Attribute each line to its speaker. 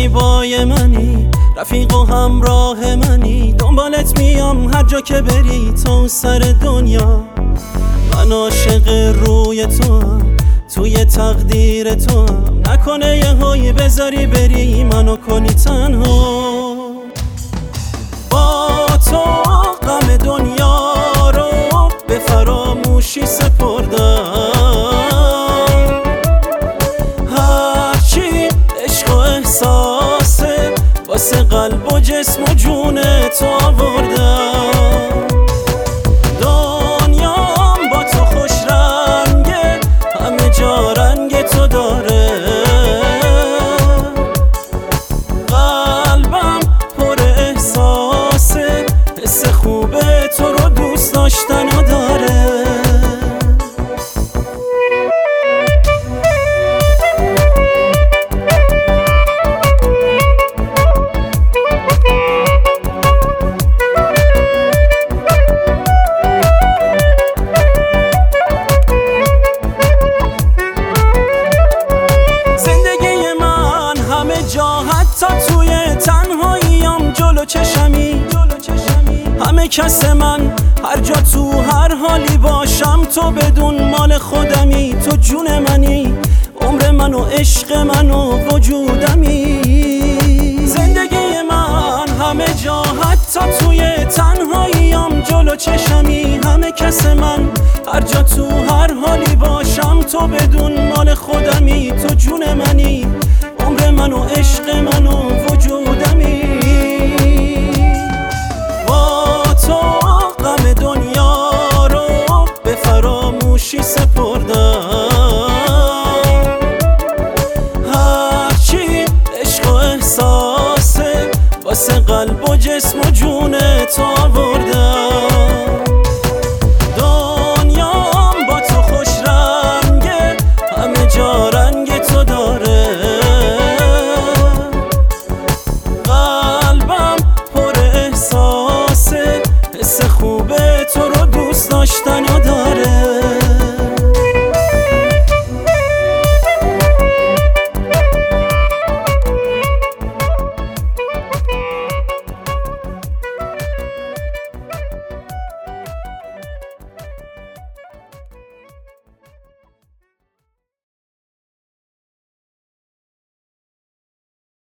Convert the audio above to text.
Speaker 1: زیبای منی، رفیق و همراه منی، دنبالت میام هر جا که بری تا سر دنیا. من عاشق روی تو هم، توی تقدیر تو هم، نکنه یه هایی بذاری بری منو کنی تنها. با تو غم دنیا رو به فراموشی سپردم، هرچی عشق و احساسه واسه قلب و جسم و جون تو آوردم. دنیام با تو خوش رنگه، همه جا رنگ تو داره، قلبم پر احساسه، حس خوبه تو رو دوست داشتن و داره. حتی توی تنهاییم جلو چشمی، همه کس من، هر جا تو هر حالی باشم تو بدون مال خودمی. تو جون منی، عمر من و عشق من و وجودمی. زندگی من همه جا حتی توی تنهاییم جلو چشمی، همه کس من، هر جا تو هر حالی باشم تو بدون مال خودمی. تو جون منی، عمر من و عشق من و وجودمی. با تو غم دنیا رو به فراموشی سپردم، هرچی عشق و احساسه واسه قلب و جسم و جون تو آوردم.